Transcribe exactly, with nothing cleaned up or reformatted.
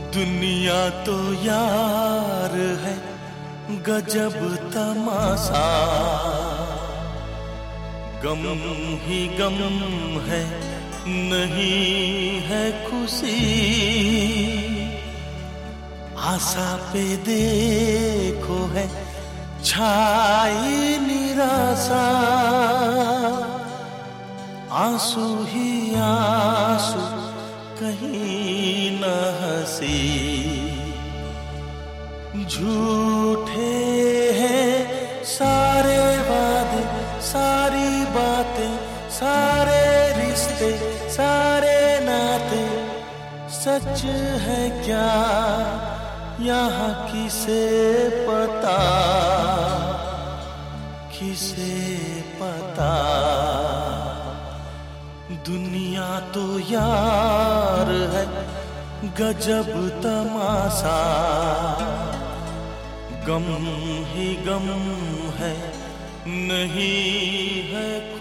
दुनिया तो यार है गजब तमाशा, गम ही गम है नहीं है खुशी। आशा पे देखो है छाई निराशा, आंसू ही आंसू कहीं न हंसी। झूठे हैं सारे वादे सारी बातें सारे रिश्ते सारे नाते, सच है क्या यहाँ किसे पता किसे पता। दुनिया तो यार है गजब तमाशा, गम ही गम है नहीं है